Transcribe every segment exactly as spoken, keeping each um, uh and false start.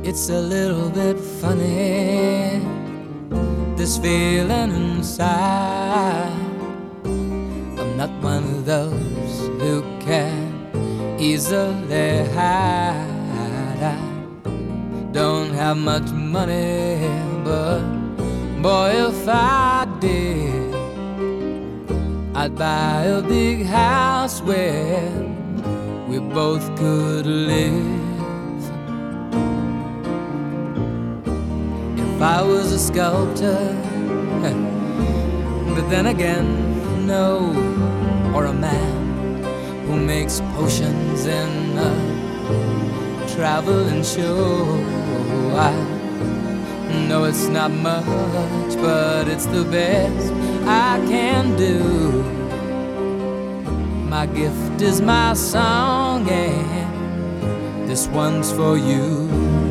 It's a little bit funny, this feeling inside. I'm not one of those who can easily hide. I don't have much money, but boy, if I did, I'd buy a big house where we both could live. If I was a sculptor, but then again, no, or a man who makes potions in a traveling show. I know it's not much, but it's the best I can do. My gift is my song, and this one's for you.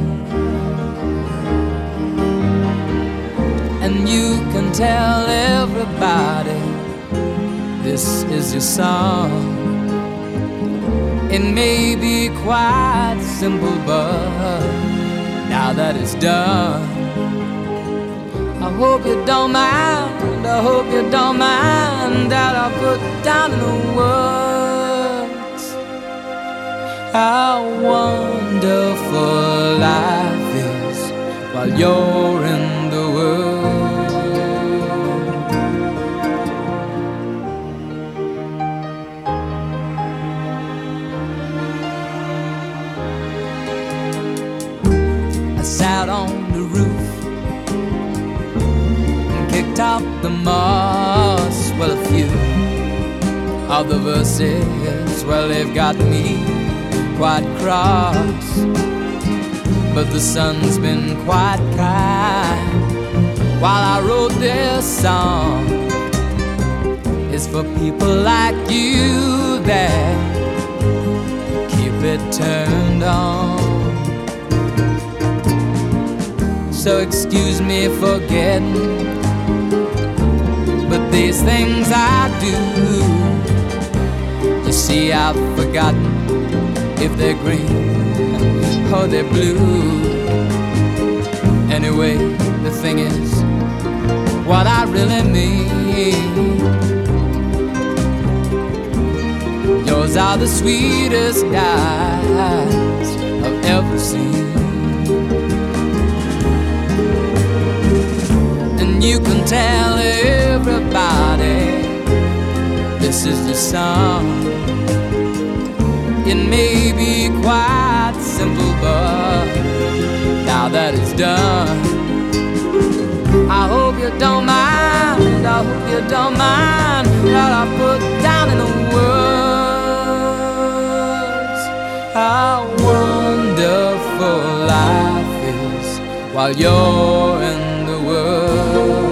And you can tell everybody this is your song. It may be quite simple, but now that it's done, I hope you don't mind, I hope you don't mind that I put down in the words how wonderful life is while you're in the world. I sat on the roof and kicked out the moss. Well, a few of the verses, well, they've got me quite cross, but the sun's been quite kind while I wrote this song. It's for people like you that keep it turned on. So excuse me for getting, but these things I do, you see, I've forgotten if they're green or they're blue. Anyway, the thing is, what I really mean, yours are the sweetest eyes I've ever seen. And you can tell everybody this is your song. It may be quite simple, but now that it's done, I hope you don't mind, I hope you don't mind that I put down in the words how wonderful life is while you're in the world.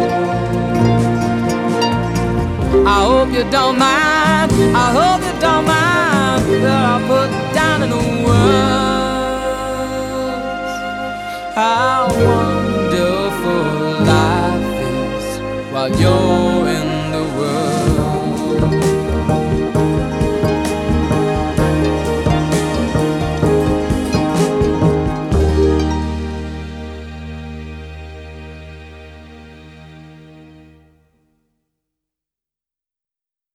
I hope you don't mind, I hope you don't mind that I put down in the words how wonderful life is while you're